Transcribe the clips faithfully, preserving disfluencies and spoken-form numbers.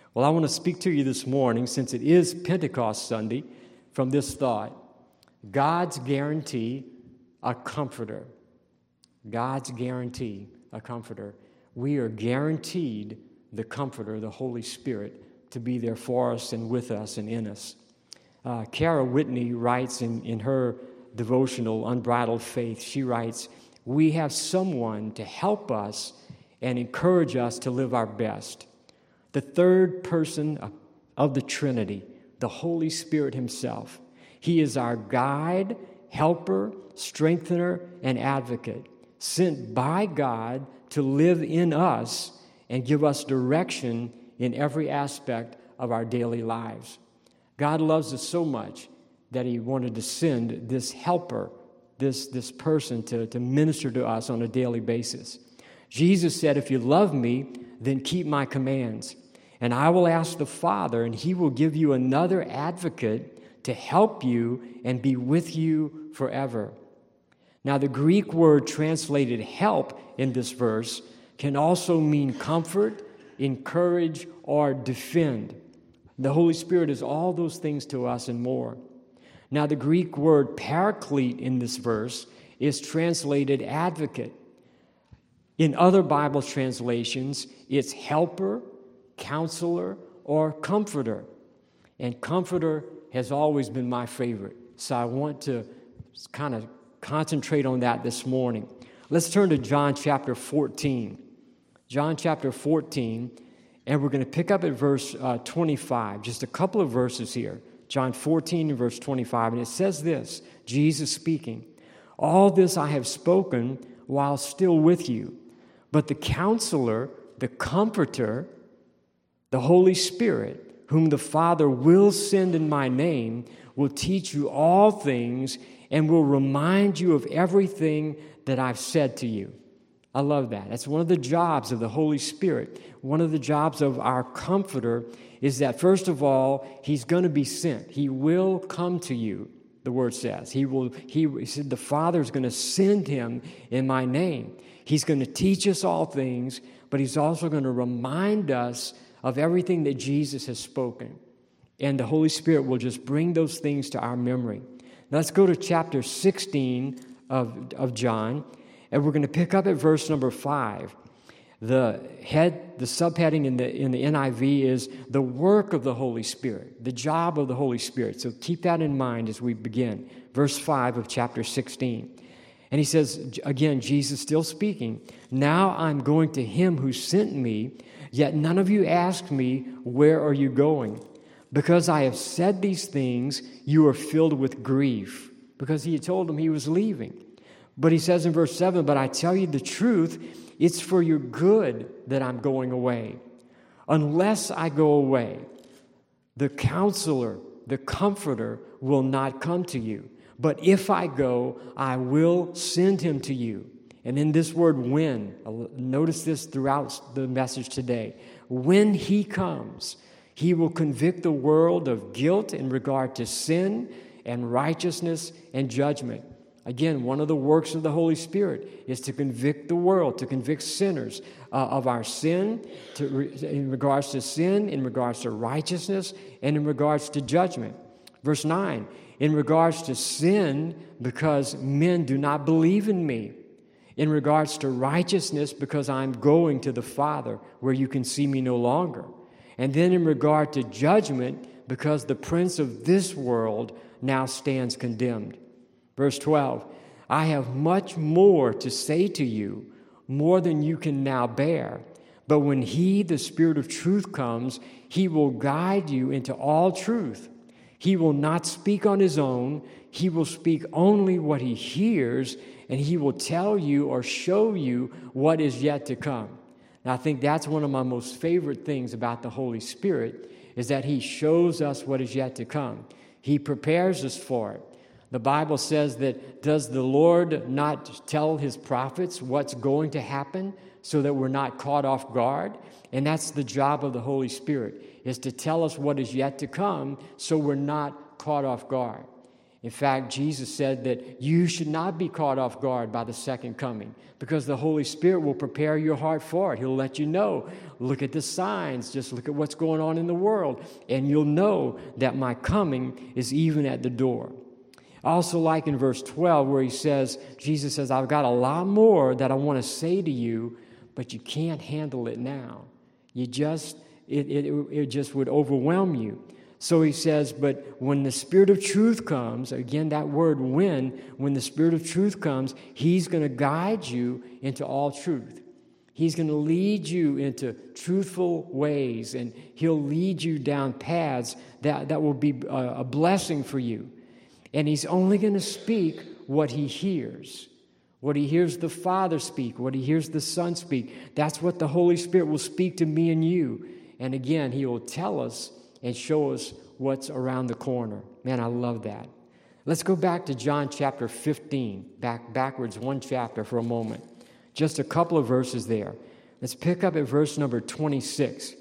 Well, I want to speak to you this morning, since it is Pentecost Sunday, from this thought: God's guarantee, a comforter. God's guarantee, a comforter. We are guaranteed the comforter, the Holy Spirit, to be there for us and with us and in us. Uh, Kara Whitney writes in, in her devotional, Unbridled Faith, she writes, "We have someone to help us and encourage us to live our best. The third person of the Trinity, the Holy Spirit himself. He is our guide, helper, strengthener, and advocate, sent by God to live in us and give us direction in every aspect of our daily lives." God loves us so much that he wanted to send this helper, this, this person to, to minister to us on a daily basis. Jesus said, "If you love me, then keep my commands. And I will ask the Father, and he will give you another advocate to help you and be with you forever." Now, the Greek word translated help in this verse can also mean comfort, encourage, or defend. The Holy Spirit is all those things to us and more. Now, the Greek word paraclete in this verse is translated advocate. In other Bible translations, it's helper, counselor, or comforter. And comforter has always been my favorite. So I want to kind of concentrate on that this morning. Let's turn to John chapter fourteen. John chapter fourteen, and we're going to pick up at verse uh, twenty-five, just a couple of verses here. John fourteen and verse twenty-five, and it says this, Jesus speaking, "All this I have spoken while still with you, but the counselor, the comforter, the Holy Spirit, whom the Father will send in my name, will teach you all things and will remind you of everything that I've said to you." I love that. That's one of the jobs of the Holy Spirit. One of the jobs of our comforter is that, first of all, he's going to be sent. He will come to you, the word says. He will. He, he said the Father is going to send him in my name. He's going to teach us all things, but he's also going to remind us of everything that Jesus has spoken. And the Holy Spirit will just bring those things to our memory. Now let's go to chapter sixteen of, of John, and we're going to pick up at verse number five. The head, the subheading in the in the N I V is the work of the Holy Spirit, the job of the Holy Spirit. So keep that in mind as we begin. Verse five of chapter sixteen. And he says, again, Jesus still speaking, "Now I'm going to him who sent me, yet none of you ask me, 'Where are you going?' Because I have said these things, you are filled with grief." Because he had told them he was leaving. But he says in verse seven, "But I tell you the truth, it's for your good that I'm going away. Unless I go away, the counselor, the comforter, will not come to you. But if I go, I will send him to you." And in this word "when," notice this throughout the message today. When he comes, he will convict the world of guilt in regard to sin and righteousness and judgment. Again, one of the works of the Holy Spirit is to convict the world, to convict sinners uh, of our sin, to, in regards to sin, in regards to righteousness, and in regards to judgment. Verse nine, in regards to sin, because men do not believe in me. In regards to righteousness, because I'm going to the Father, where you can see me no longer. And then in regard to judgment, because the prince of this world now stands condemned. Verse twelve, "I have much more to say to you, more than you can now bear. But when he, the Spirit of truth, comes, he will guide you into all truth. He will not speak on his own. He will speak only what he hears, and he will tell you or show you what is yet to come." Now, I think that's one of my most favorite things about the Holy Spirit, is that he shows us what is yet to come. He prepares us for it. The Bible says that, does the Lord not tell his prophets what's going to happen so that we're not caught off guard? And that's the job of the Holy Spirit, is to tell us what is yet to come so we're not caught off guard. In fact, Jesus said that you should not be caught off guard by the second coming, because the Holy Spirit will prepare your heart for it. He'll let you know, look at the signs, just look at what's going on in the world, and you'll know that my coming is even at the door. I also like in verse twelve where he says, Jesus says, I've got a lot more that I want to say to you, but you can't handle it now. You just, it, it, it just would overwhelm you. So he says, but when the Spirit of truth comes, again, that word when, when the Spirit of truth comes, he's going to guide you into all truth. He's going to lead you into truthful ways, and he'll lead you down paths that, that will be a, a blessing for you. And he's only going to speak what he hears. What he hears the Father speak, what he hears the Son speak. That's what the Holy Spirit will speak to me and you. And again, he will tell us and show us what's around the corner. Man, I love that. Let's go back to John chapter fifteen, back backwards one chapter for a moment. Just a couple of verses there. Let's pick up at verse number twenty-six.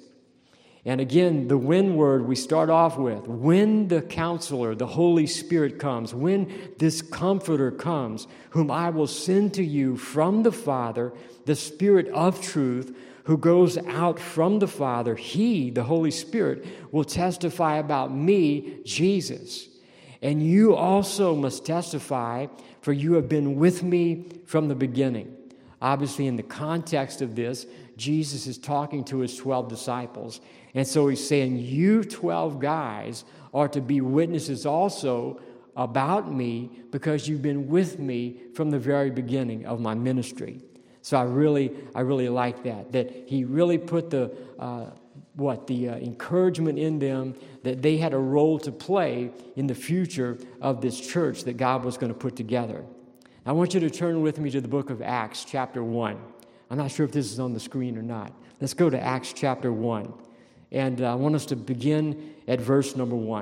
And again, the when word we start off with, when the Counselor, the Holy Spirit comes, when this Comforter comes, whom I will send to you from the Father, the Spirit of truth, who goes out from the Father, he, the Holy Spirit, will testify about me, Jesus. And you also must testify, for you have been with me from the beginning. Obviously, in the context of this, Jesus is talking to his twelve disciples. And so he's saying, you twelve guys are to be witnesses also about me because you've been with me from the very beginning of my ministry. So I really, I really like that, that he really put the, uh, what, the uh, encouragement in them that they had a role to play in the future of this church that God was going to put together. I want you to turn with me to the book of Acts, chapter one. I'm not sure if this is on the screen or not. Let's go to Acts chapter one. And uh, I want us to begin at verse number one.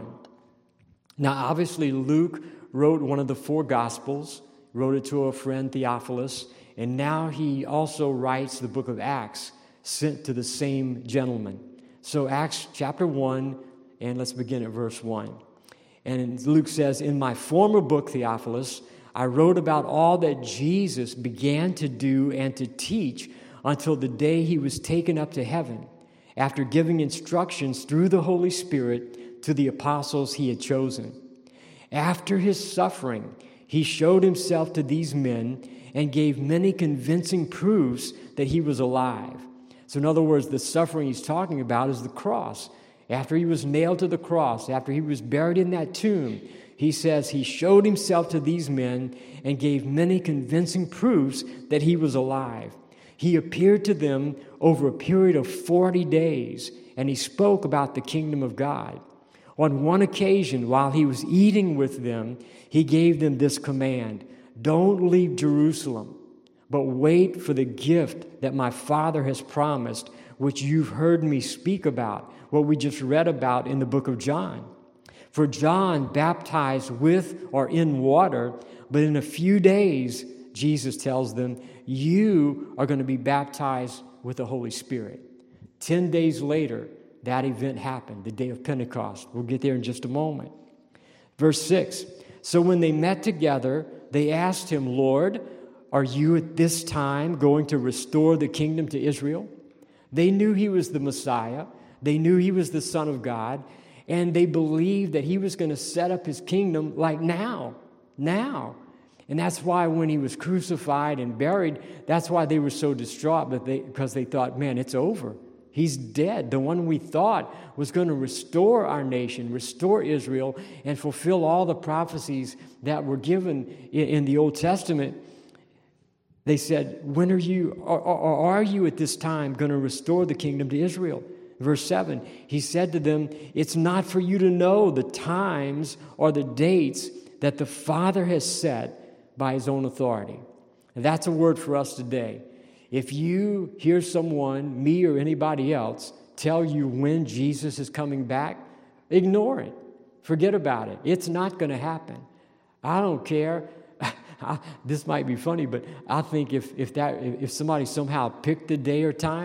Now, obviously, Luke wrote one of the four Gospels, wrote it to a friend, Theophilus, and now he also writes the book of Acts, sent to the same gentleman. So Acts chapter one, and let's begin at verse one. And Luke says, in my former book, Theophilus, I wrote about all that Jesus began to do and to teach until the day he was taken up to heaven, after giving instructions through the Holy Spirit to the apostles he had chosen. After his suffering, he showed himself to these men and gave many convincing proofs that he was alive. So in other words, the suffering he's talking about is the cross. After he was nailed to the cross, after he was buried in that tomb, he says he showed himself to these men and gave many convincing proofs that he was alive. He appeared to them over a period of forty days, and he spoke about the kingdom of God. On one occasion, while he was eating with them, he gave them this command: don't leave Jerusalem, but wait for the gift that my Father has promised, which you've heard me speak about, what we just read about in the book of John. For John baptized with or in water, but in a few days, Jesus tells them, you are going to be baptized with the Holy Spirit. Ten days later, that event happened, the day of Pentecost. We'll get there in just a moment. Verse six, so when they met together, they asked him, Lord, are you at this time going to restore the kingdom to Israel? They knew he was the Messiah. They knew he was the Son of God. And they believed that he was going to set up his kingdom like now, now. And that's why when he was crucified and buried, that's why they were so distraught, but they, because they thought, man, it's over. He's dead. The one we thought was going to restore our nation, restore Israel, and fulfill all the prophecies that were given in, in the Old Testament. They said, when are you, or, or are you at this time going to restore the kingdom to Israel? Verse seven, he said to them, it's not for you to know the times or the dates that the Father has set by his own authority. And that's a word for us today. If you hear someone, me or anybody else, tell you when Jesus is coming back, ignore it. Forget about it. It's not going to happen. I don't care. I, this might be funny, but I think if if that if somebody somehow picked a day or time,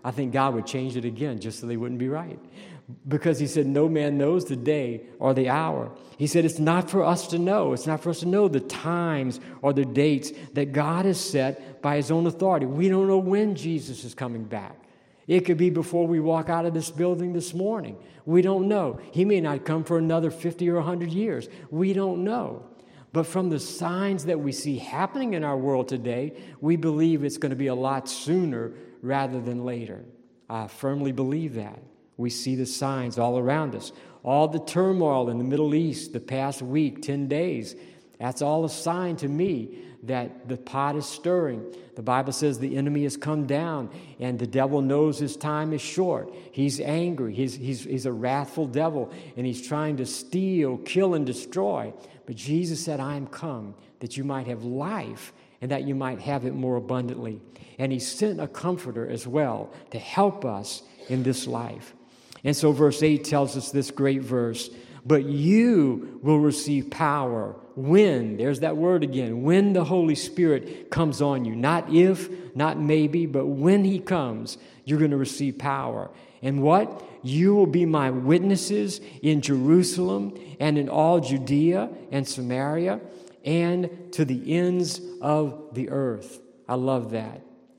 I think God would change it again just so they wouldn't be right. Because he said, no man knows the day or the hour. He said, it's not for us to know. It's not for us to know the times or the dates that God has set by his own authority. We don't know when Jesus is coming back. It could be before we walk out of this building this morning. We don't know. He may not come for another fifty or one hundred years. We don't know. But from the signs that we see happening in our world today, we believe it's going to be a lot sooner rather than later. I firmly believe that. We see the signs all around us. All the turmoil in the Middle East the past week, ten days, that's all a sign to me that the pot is stirring. The Bible says the enemy has come down and the devil knows his time is short. He's angry. He's, he's, he's a wrathful devil, and he's trying to steal, kill, and destroy. But Jesus said, I am come that you might have life and that you might have it more abundantly. And he sent a comforter as well to help us in this life. And so verse eight tells us this great verse, but you will receive power when, there's that word again, when the Holy Spirit comes on you. Not if, not maybe, but when he comes, you're going to receive power. And what? You will be my witnesses in Jerusalem and in all Judea and Samaria and to the ends of the earth. I love that.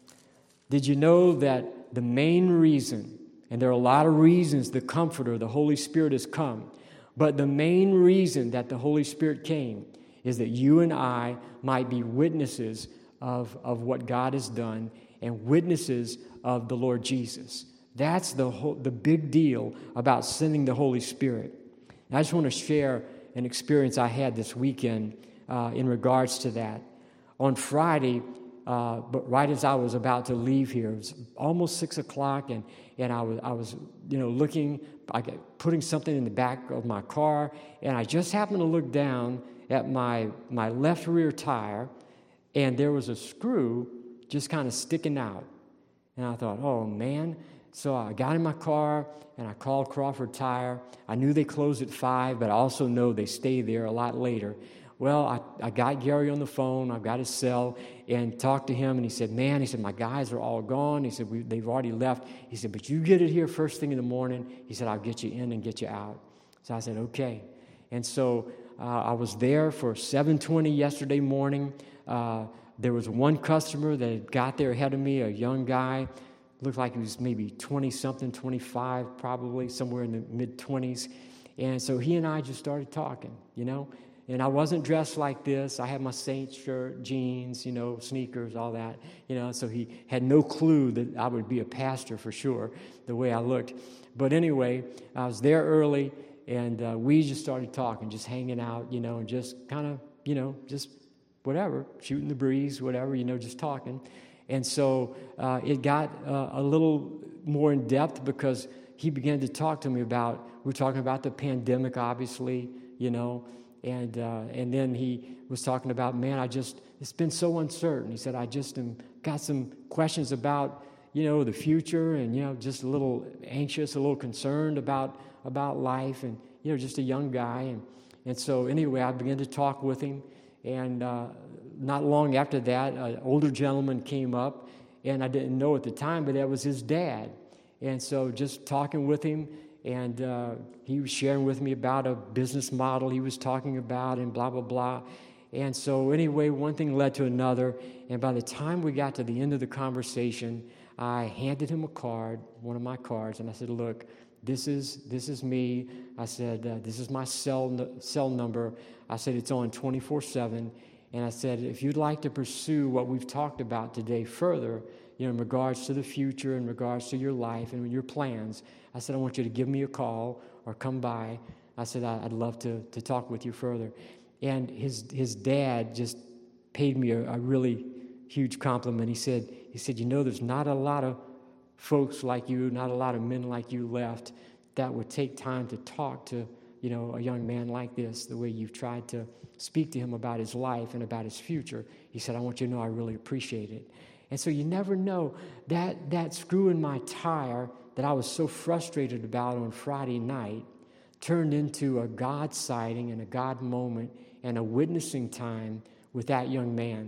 Did you know that the main reason, and there are a lot of reasons the Comforter, the Holy Spirit, has come, but the main reason that the Holy Spirit came is that you and I might be witnesses of, of what God has done and witnesses of the Lord Jesus. That's the whole, the big deal about sending the Holy Spirit. And I just want to share an experience I had this weekend uh, in regards to that. On Friday, uh, but right as I was about to leave here, it was almost six o'clock, and and I was I was you know looking, I got, putting something in the back of my car, and I just happened to look down at my my left rear tire, and there was a screw just kind of sticking out, and I thought, oh man. So I got in my car, and I called Crawford Tire. I knew they closed at five, but I also know they stay there a lot later. Well, I, I got Gary on the phone. I got his cell and talked to him, and he said, man, he said, my guys are all gone. He said, we, they've already left. He said, but you get it here first thing in the morning. He said, I'll get you in and get you out. So I said, okay. And so uh, I was there for seven twenty yesterday morning. Uh, there was one customer that had got there ahead of me, a young guy. Looked like he was maybe twenty-something, twenty-five probably, somewhere in the mid-twenties. And so he and I just started talking, you know. And I wasn't dressed like this. I had my Saints shirt, jeans, you know, sneakers, all that, you know. So he had no clue that I would be a pastor for sure, the way I looked. But anyway, I was there early, and uh, we just started talking, just hanging out, you know, and just kind of, you know, just whatever, shooting the breeze, whatever, you know, just talking. And so uh, it got uh, a little more in depth because he began to talk to me about, we were talking about the pandemic, obviously, you know, and uh, and then he was talking about, man, I just, it's been so uncertain. He said, I just am, got some questions about, you know, the future and, you know, just a little anxious, a little concerned about about life and, you know, just a young guy. And, and so anyway, I began to talk with him. And uh, not long after that, an older gentleman came up, and I didn't know at the time, but that was his dad. And so just talking with him, and uh, he was sharing with me about a business model he was talking about and blah, blah, blah. And so anyway, one thing led to another, and by the time we got to the end of the conversation, I handed him a card, one of my cards, and I said, look, This is this is me. I said, uh, this is my cell cell number. I said, it's on twenty-four seven. And I said, if you'd like to pursue what we've talked about today further, you know, in regards to the future, in regards to your life and your plans, I said, I want you to give me a call or come by. I said, I'd love to, to talk with you further. And his his dad just paid me a, a really huge compliment. He said, he said, you know, there's not a lot of folks like you, not a lot of men like you left that would take time to talk to, you know, a young man like this, the way you've tried to speak to him about his life and about his future. He said, I want you to know I really appreciate it. And so you never know, that that screw in my tire that I was so frustrated about on Friday night turned into a God sighting and a God moment and a witnessing time with that young man.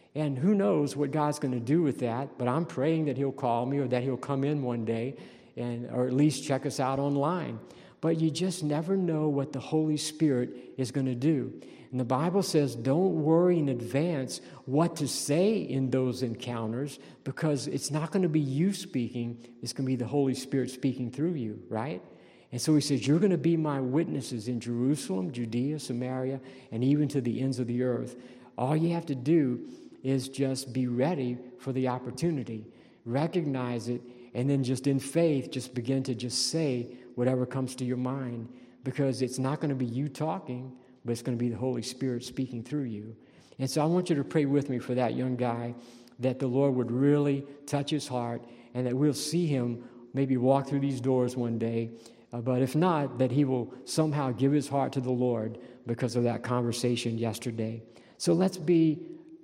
And who knows what God's going to do with that, but I'm praying that he'll call me or that he'll come in one day and or at least check us out online. But you just never know what the Holy Spirit is going to do. And the Bible says don't worry in advance what to say in those encounters, because it's not going to be you speaking, it's going to be the Holy Spirit speaking through you, right? And so he says, you're going to be my witnesses in Jerusalem, Judea, Samaria, and even to the ends of the earth. All you have to do is just be ready for the opportunity. Recognize it, and then just in faith, just begin to just say whatever comes to your mind, because it's not going to be you talking, but it's going to be the Holy Spirit speaking through you. And so I want you to pray with me for that young guy, that the Lord would really touch his heart, and that we'll see him maybe walk through these doors one day. Uh, but if not, that he will somehow give his heart to the Lord because of that conversation yesterday. So let's be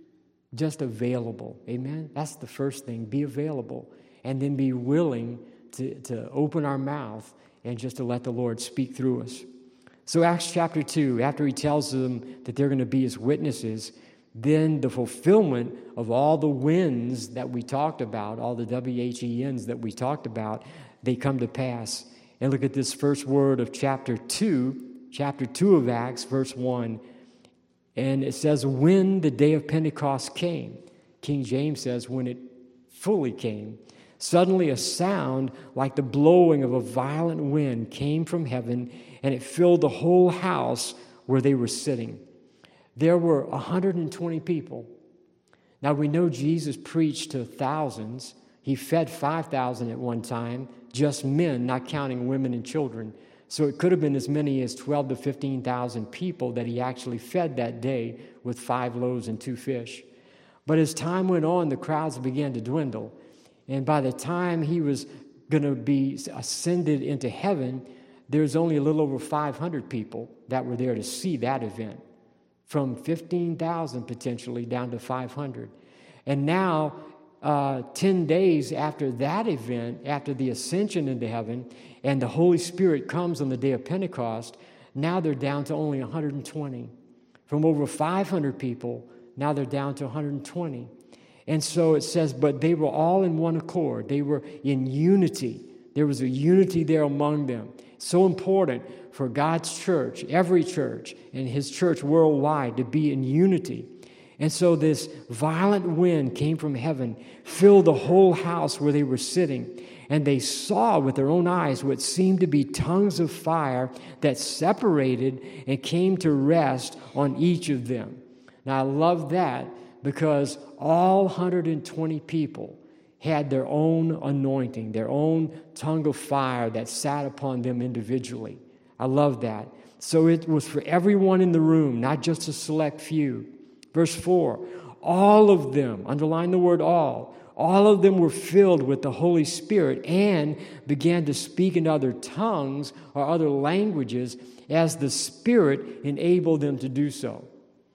just available. Amen? That's the first thing. Be available. And then be willing to, to open our mouth and just to let the Lord speak through us. So Acts chapter two, after he tells them that they're going to be his witnesses, then the fulfillment of all the wins that we talked about, all the W H E Ns that we talked about, they come to pass. And look at this first word of chapter two, chapter two of Acts, verse one. And it says, when the day of Pentecost came, King James says, when it fully came, suddenly a sound like the blowing of a violent wind came from heaven, and it filled the whole house where they were sitting. There were one hundred twenty people. Now we know Jesus preached to thousands. He fed five thousand at one time, just men, not counting women and children. So it could have been as many as twelve to fifteen thousand people that he actually fed that day with five loaves and two fish. But as time went on, the crowds began to dwindle. And by the time he was going to be ascended into heaven, there's only a little over five hundred people that were there to see that event, from fifteen thousand potentially down to five hundred. And now, uh, ten days after that event, after the ascension into heaven, and the Holy Spirit comes on the day of Pentecost, now they're down to only one hundred twenty. From over five hundred people, now they're down to one hundred twenty. And so it says, but they were all in one accord. They were in unity. There was a unity there among them. So important for God's church, every church, and his church worldwide to be in unity. And so this violent wind came from heaven, filled the whole house where they were sitting, and they saw with their own eyes what seemed to be tongues of fire that separated and came to rest on each of them. Now, I love that, because all one hundred twenty people had their own anointing, their own tongue of fire that sat upon them individually. I love that. So it was for everyone in the room, not just a select few. Verse four, all of them, underline the word all, all of them were filled with the Holy Spirit and began to speak in other tongues or other languages as the Spirit enabled them to do so.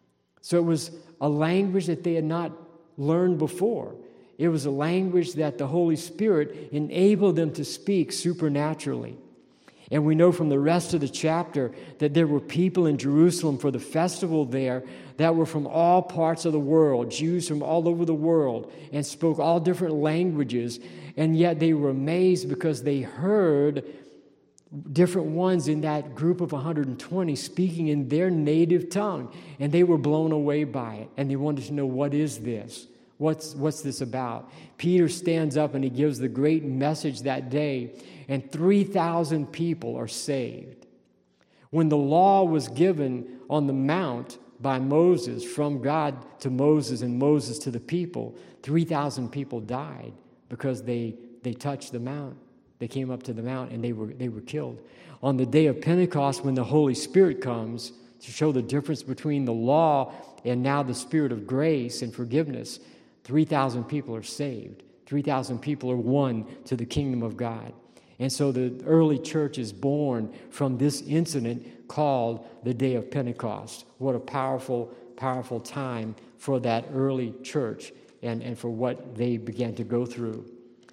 So it was a language that they had not learned before. It was a language that the Holy Spirit enabled them to speak supernaturally. And we know from the rest of the chapter that there were people in Jerusalem for the festival there that were from all parts of the world, Jews from all over the world, and spoke all different languages. And yet they were amazed because they heard different ones in that group of one hundred twenty speaking in their native tongue. And they were blown away by it. And they wanted to know, what is this? What's, what's this about? Peter stands up and he gives the great message that day, and three thousand people are saved. When the law was given on the mount by Moses, from God to Moses and Moses to the people, three thousand people died because they, they touched the mount. They came up to the mount and they were, they were killed. On the day of Pentecost, when the Holy Spirit comes to show the difference between the law and now the Spirit of grace and forgiveness, three thousand people are saved. three thousand people are won to the kingdom of God. And so the early church is born from this incident called the Day of Pentecost. What a powerful, powerful time for that early church and, and for what they began to go through.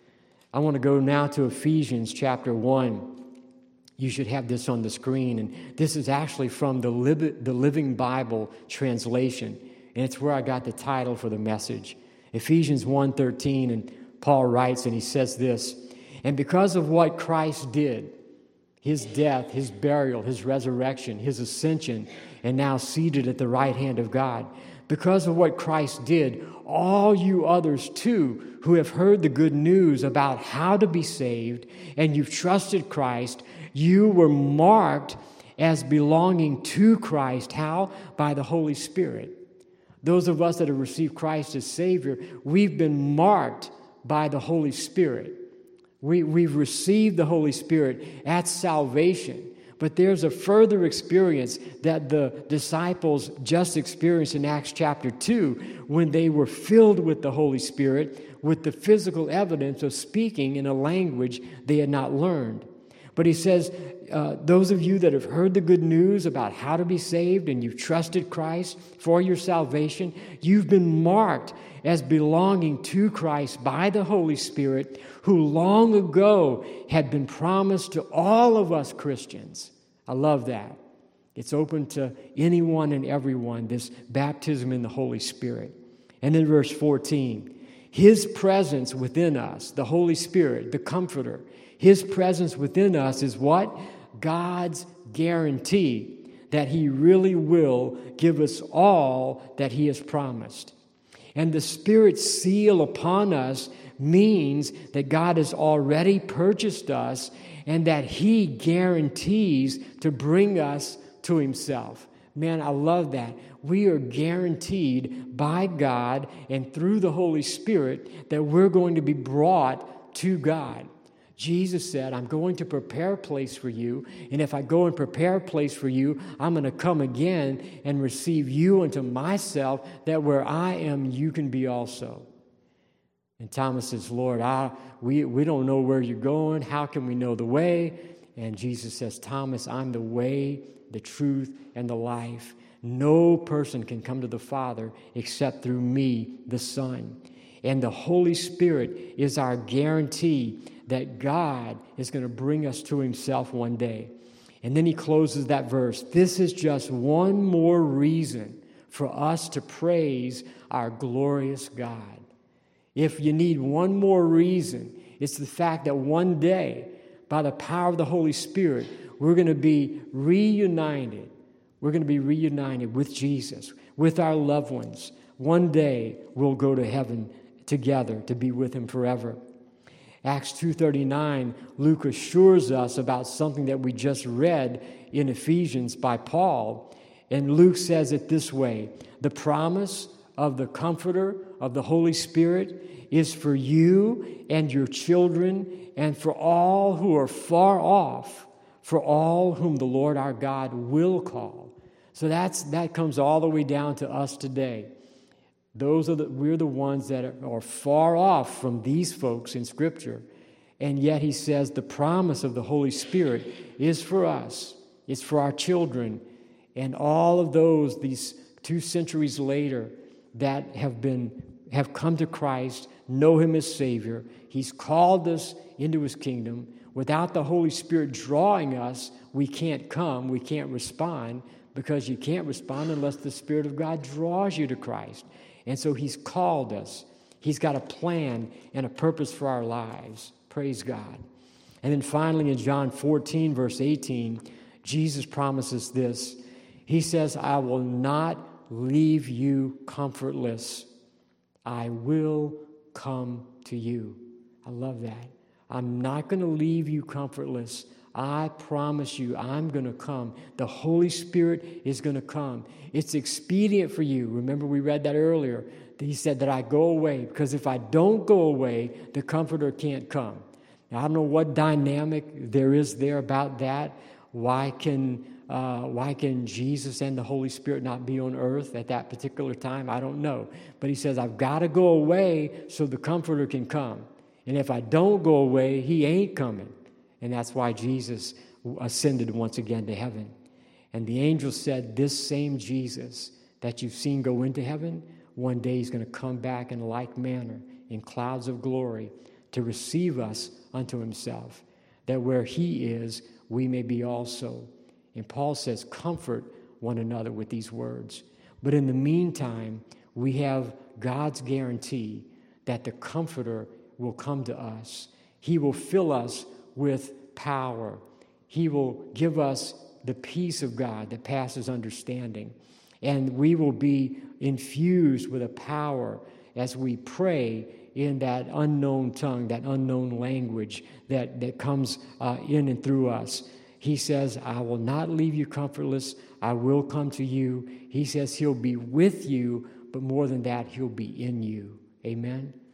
I want to go now to Ephesians chapter one. You should have this on the screen. And this is actually from the, Liv- the Living Bible translation. and it's where I got the title for the message. Ephesians one thirteen, and Paul writes, and he says this, "And because of what Christ did, his death, his burial, his resurrection, his ascension, and now seated at the right hand of God, because of what Christ did, all you others too who have heard the good news about how to be saved and you've trusted Christ, you were marked as belonging to Christ." How? By the Holy Spirit. Those of us that have received Christ as Savior, we've been marked by the Holy Spirit. We, we've received the Holy Spirit at salvation. But there's a further experience that the disciples just experienced in Acts chapter two when they were filled with the Holy Spirit with the physical evidence of speaking in a language they had not learned. But he says, uh, those of you that have heard the good news about how to be saved and you've trusted Christ for your salvation, you've been marked as belonging to Christ by the Holy Spirit, who long ago had been promised to all of us Christians. I love that. It's open to anyone and everyone, this baptism in the Holy Spirit. And then verse fourteen, His presence within us, the Holy Spirit, the Comforter, His presence within us is what? God's guarantee that He really will give us all that He has promised. And the Spirit's seal upon us means that God has already purchased us and that He guarantees to bring us to Himself. Man, I love that. We are guaranteed by God and through the Holy Spirit that we're going to be brought to God. Jesus said, I'm going to prepare a place for you, and if I go and prepare a place for you, I'm going to come again and receive you unto myself, that where I am, you can be also. And Thomas says, Lord, I, we, we don't know where you're going. How can we know the way? And Jesus says, Thomas, I'm the way, the truth, and the life. No person can come to the Father except through me, the Son. And the Holy Spirit is our guarantee that God is going to bring us to Himself one day. And then he closes that verse. This is just one more reason for us to praise our glorious God. If you need one more reason, it's the fact that one day, by the power of the Holy Spirit, we're going to be reunited. We're going to be reunited with Jesus, with our loved ones. One day, we'll go to heaven together to be with Him forever. Acts two thirty-nine, Luke assures us about something that we just read in Ephesians by Paul. And Luke says it this way, the promise of the Comforter of the Holy Spirit is for you and your children and for all who are far off, for all whom the Lord our God will call. So that's that comes all the way down to us today. Those are the, we're the ones that are, are far off from these folks in Scripture. And yet he says the promise of the Holy Spirit is for us. It's for our children. And all of those, these two centuries later, that have been have come to Christ, know Him as Savior. He's called us into His kingdom. Without the Holy Spirit drawing us, we can't come, we can't respond, because you can't respond unless the Spirit of God draws you to Christ. And so He's called us. He's got a plan and a purpose for our lives. Praise God. And then finally in John fourteen, verse eighteen, Jesus promises this. He says, I will not leave you comfortless. I will come to you. I love that. I'm not going to leave you comfortless. I promise you, I'm going to come. The Holy Spirit is going to come. It's expedient for you. Remember, we read that earlier. He said that I go away, because if I don't go away, the Comforter can't come. Now, I don't know what dynamic there is there about that. Why can uh, why can Jesus and the Holy Spirit not be on earth at that particular time? I don't know. But he says, I've got to go away so the Comforter can come. And if I don't go away, He ain't coming. And that's why Jesus ascended once again to heaven. And the angel said, this same Jesus that you've seen go into heaven, one day He's going to come back in like manner, in clouds of glory, to receive us unto Himself, that where He is, we may be also. And Paul says, comfort one another with these words. But in the meantime, we have God's guarantee that the Comforter will come to us. He will fill us with power. He will give us the peace of God that passes understanding. And we will be infused with a power as we pray in that unknown tongue, that unknown language that, that comes uh, in and through us. He says, I will not leave you comfortless. I will come to you. He says he'll be with you, but more than that, he'll be in you. Amen.